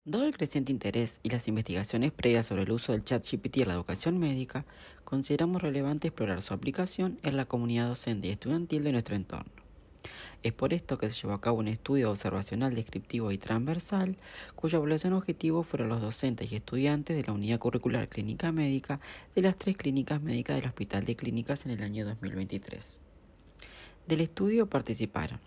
Dado el creciente interés y las investigaciones previas sobre el uso del ChatGPT en la educación médica, consideramos relevante explorar su aplicación en la comunidad docente y estudiantil de nuestro entorno. Es por esto que se llevó a cabo un estudio observacional descriptivo y transversal, cuya evaluación objetivo fueron los docentes y estudiantes de la unidad curricular clínica médica de las 3 clínicas médicas del Hospital de Clínicas en el año 2023. Del estudio participaron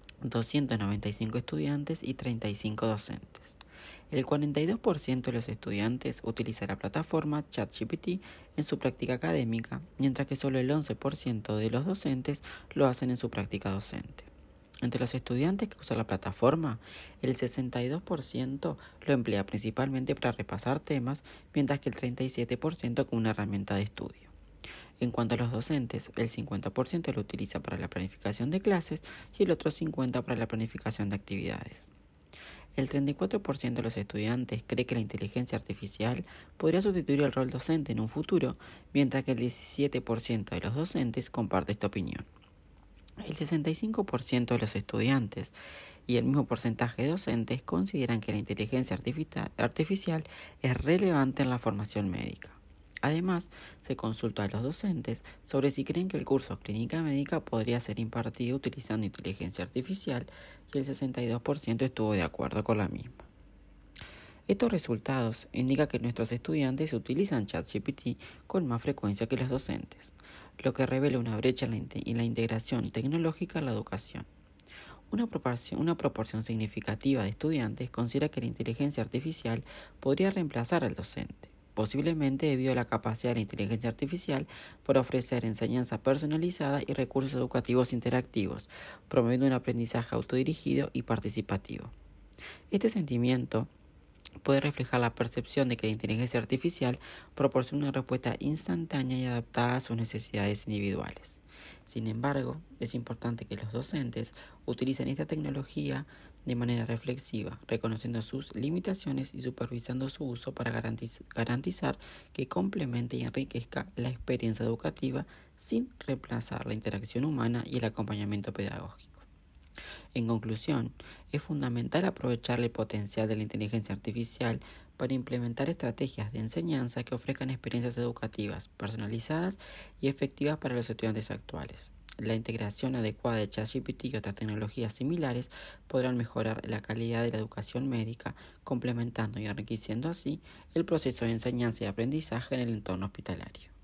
295 estudiantes y 35 docentes. El 42% de los estudiantes utiliza la plataforma ChatGPT en su práctica académica, mientras que solo el 11% de los docentes lo hacen en su práctica docente. Entre los estudiantes que usan la plataforma, el 62% lo emplea principalmente para repasar temas, mientras que el 37% como una herramienta de estudio. En cuanto a los docentes, el 50% lo utiliza para la planificación de clases y el otro 50% para la planificación de actividades. El 34% de los estudiantes cree que la inteligencia artificial podría sustituir el rol docente en un futuro, mientras que el 17% de los docentes comparte esta opinión. El 65% de los estudiantes y el mismo porcentaje de docentes consideran que la inteligencia artificial es relevante en la formación médica. Además, se consulta a los docentes sobre si creen que el curso Clínica Médica podría ser impartido utilizando inteligencia artificial y el 62% estuvo de acuerdo con la misma. Estos resultados indican que nuestros estudiantes utilizan ChatGPT con más frecuencia que los docentes, lo que revela una brecha en la integración tecnológica en la educación. Una proporción significativa de estudiantes considera que la inteligencia artificial podría reemplazar al docente, posiblemente debido a la capacidad de la inteligencia artificial para ofrecer enseñanza personalizada y recursos educativos interactivos, promoviendo un aprendizaje autodirigido y participativo. Este sentimiento puede reflejar la percepción de que la inteligencia artificial proporciona una respuesta instantánea y adaptada a sus necesidades individuales. Sin embargo, es importante que los docentes utilicen esta tecnología de manera reflexiva, reconociendo sus limitaciones y supervisando su uso para garantizar que complemente y enriquezca la experiencia educativa sin reemplazar la interacción humana y el acompañamiento pedagógico. En conclusión, es fundamental aprovechar el potencial de la inteligencia artificial para implementar estrategias de enseñanza que ofrezcan experiencias educativas personalizadas y efectivas para los estudiantes actuales. La integración adecuada de ChatGPT y otras tecnologías similares podrán mejorar la calidad de la educación médica, complementando y enriqueciendo así el proceso de enseñanza y aprendizaje en el entorno hospitalario.